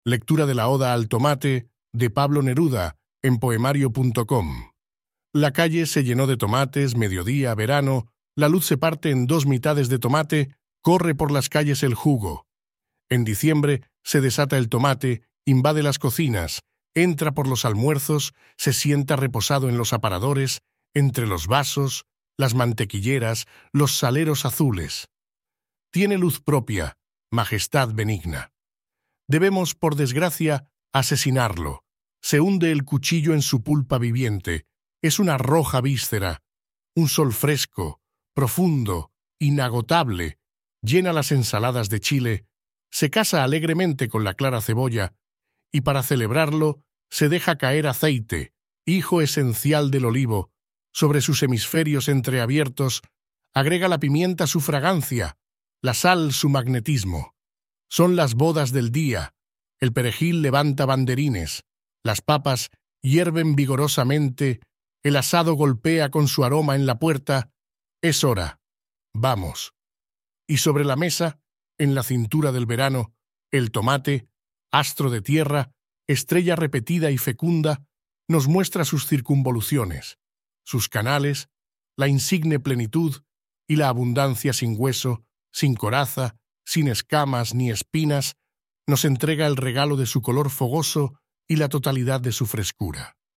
Lectura de la Oda al tomate de Pablo Neruda en poemario.com. La calle se llenó de tomates, mediodía, verano, la luz se parte en dos mitades de tomate, corre por las calles el jugo. En diciembre se desata el tomate, invade las cocinas, entra por los almuerzos, se sienta reposado en los aparadores, entre los vasos, las mantequilleras, los saleros azules. Tiene luz propia, majestad benigna. Debemos, por desgracia, asesinarlo. Se hunde el cuchillo en su pulpa viviente. Es una roja víscera, un sol fresco, profundo, inagotable. Llena las ensaladas de chile, se casa alegremente con la clara cebolla y para celebrarlo se deja caer aceite, hijo esencial del olivo. Sobre sus hemisferios entreabiertos agrega la pimienta su fragancia, la sal su magnetismo. Son las bodas del día, el perejil levanta banderines, las papas hierven vigorosamente, el asado golpea con su aroma en la puerta. Es hora. Vamos. Y sobre la mesa, en la cintura del verano, el tomate, astro de tierra, estrella repetida y fecunda, nos muestra sus circunvoluciones, sus canales, la insigne plenitud y la abundancia sin hueso, sin coraza, sin escamas ni espinas, nos entrega el regalo de su color fogoso y la totalidad de su frescura.